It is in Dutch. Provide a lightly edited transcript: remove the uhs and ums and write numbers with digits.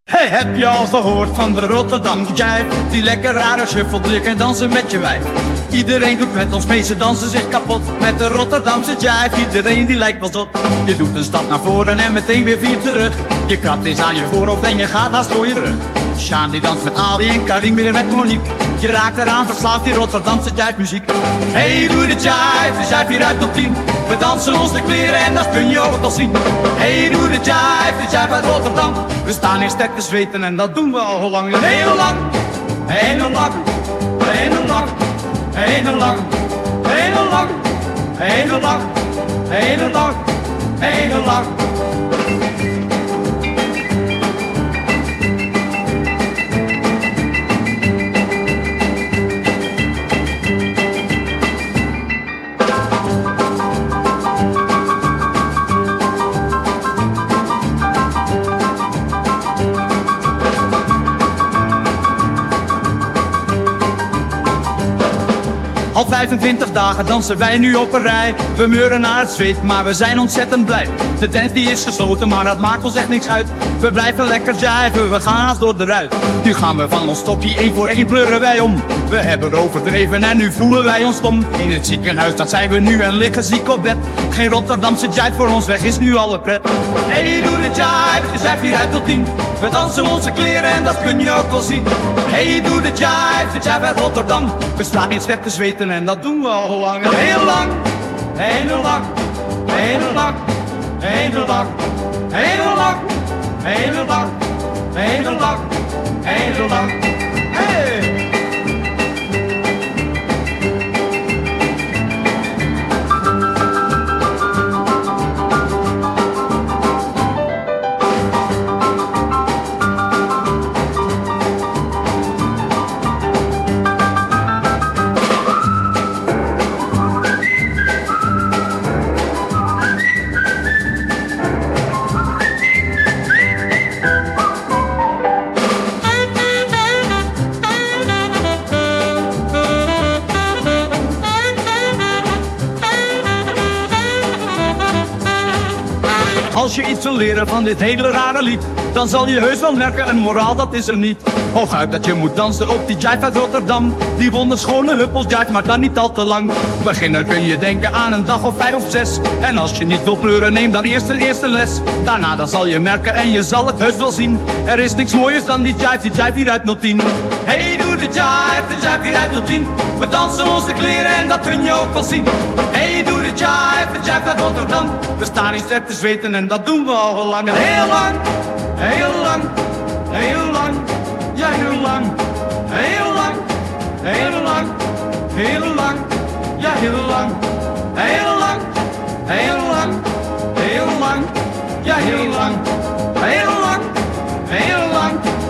Hey, heb je al gehoord van de Rotterdam Jive? Die lekker rare shuffle en dansen met je wijf. Iedereen doet met ons mee, ze dansen zich kapot. Met de Rotterdamse Jive, iedereen die lijkt wel zot. Je doet een stap naar voren en meteen weer 4 terug. Je krabt eens aan je voorhoofd en je gaat haast door je rug. Sjaan die danst met Ali en Karim weer met Monique. Je raakt eraan verslaafd die Rotterdamse Jive muziek. Hey, doe de Jive, de Jive hieruit tot 10. We dansen ons de kleren en dat kun je ook wel zien. Hey, doe de Jive uit Rotterdam. We staan hier sterk te zweten en dat doen we al lang. Heel lang, heel lang, heel lang, heel lang, heel lang, heel lang, heel lang, heel lang. Al 25 dagen dansen wij nu op een rij. We meuren naar het zweet, maar we zijn ontzettend blij. De tent die is gesloten, maar dat maakt ons echt niks uit. We blijven lekker jiven, we gaan haast door de ruit. Nu gaan we van ons stokje 1 voor 1 pleuren wij om. We hebben overdreven en nu voelen wij ons stom. In het ziekenhuis, dat zijn we nu en liggen ziek op bed. Geen Rotterdamse jive voor ons, weg is nu alle pret. Hey, doe de jive hieruit tot 10. We dansen onze kleren en dat kun je ook wel zien. Hey, doe de jive uit Rotterdam. We staan hier sterk te zweten en dat doen we al lang. Heel lang, heel lang, heel lang, heel lang, heel lang, heel lang, heel lang, heel lang. Hey! Als je iets wil leren van dit hele rare lied, dan zal je heus wel merken, een moraal dat is er niet. Hooguit dat je moet dansen op die jive uit Rotterdam. Die wonderschone huppels jive, maar dan niet al te lang. Beginner kun je denken aan een dag of 5 of 6. En als je niet wil kleuren, neem dan eerst een eerste les. Daarna dan zal je merken en je zal het heus wel zien. Er is niks mooiers dan die jive hieruit 010. Hey, doe de jive hieruit 010. We dansen onze kleren en dat kun je ook wel zien. Hey, doe de jive uit Rotterdam. We staan hier sterk te zweten en dat doen we al lang. Heel lang, heel lang, heel lang, ja heel lang, heel lang, heel lang, heel lang, ja heel lang, heel lang, heel lang, heel lang, ja heel lang, heel lang, heel lang.